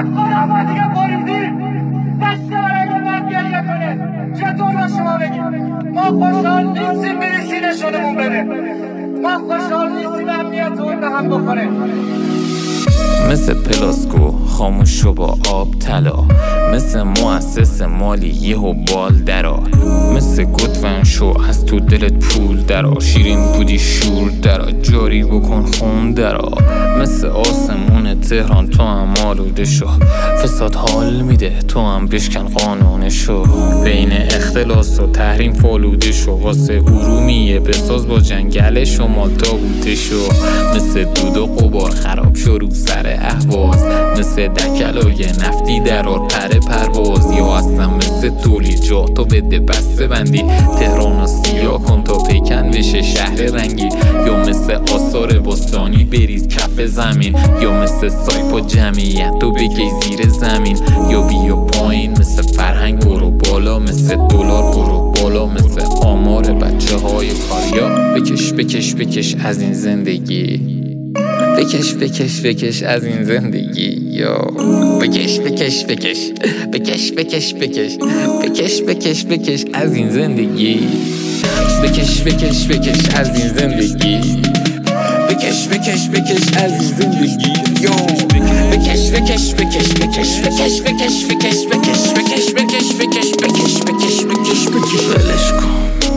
خودم دیگه بریدیم دست برای من گریه کنه. چطور با شما بگیم ما خوشحال نیستیم بری سینشونمون بره، ما خوشحال نیستیم امنیتمون به هم بخوره. مثل پلاسکو خاموش شو با آب طلا، مثل مؤسس مالی یهو بال درآ، مثل گتون شو از تو دلت پول درآ، شیرین بودی شور درآ، جاری بکن خون درآ، مثل آسمون تهران تو هم آلوده شو، فساد حال میده تو هم بشکن قانونشو، بین اختلاس و تحریم فالوده شو، واسه ارومیه بساز با جنگل شمال تابوته شو، مثل دود و غبار خراب شو رو سر اهواز، مثل دکلای نفتی درار پر پرواز، یا اصلا مثل تولید جا تو بده بسته بندی، تهران رو سیاه کن تا پیکن بشه شهر رنگی، یا مثل آثار باستانی بریز کف زمین، یا مثل سایپا جمعیت تو بگی زیر زمین، یا بیا پایین مثل فرهنگ برو بالا، مثل دلار برو بالا، مثل آمار بچه های کاریا، بکش بکش بکش از این زندگی، بکش بکش بکش از این زندگی، یا بکش بکش بکش بکش بکش بکش بکش بکش بکش از این زندگی، بکش بکش بکش از این زندگی، بکش بکش بکش از این زندگی، یا بکش بکش بکش بکش بکش بکش بکش بکش بکش بکش بکش بکش بکش بکش بکش ولش کن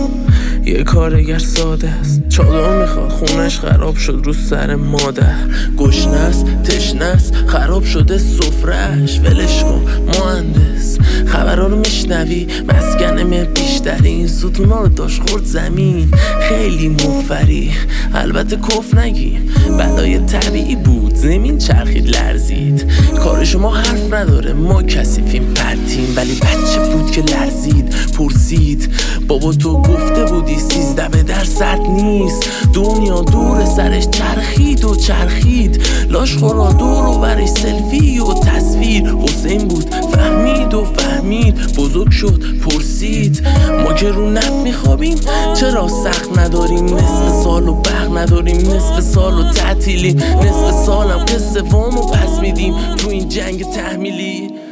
یه کارگر ساده است، چادر میخواد خونش خراب شد رو سر مادر، گشنست تشنست خراب شده سفرش، ولش کن مهندس خبرها رو میشنوی، مسکنم بیشتری این ستونا رو داشت خورد زمین، خیلی مفری البته کف نگیم، بلای طبیعی بود زمین چرخید لرزید، کار شما حرف نداره ما کثیفیم پرتیم، ولی بچه بود که لرزید پرسید بابا تو گفته بودی 13% نیست، دنیا دور سرش چرخید و چرخید، لاش خورا دور و برش سلفی و تصویر، حسین بود فهمید و فهمید، بزرگ شد پرسید ما که رو نف میخوابیم چرا سخت نداریم، نصف سال و برق نداریم، نصف سال و تعطیلیم، نصف سالم قصه وامو پس میدیم تو این جنگ تحمیلی.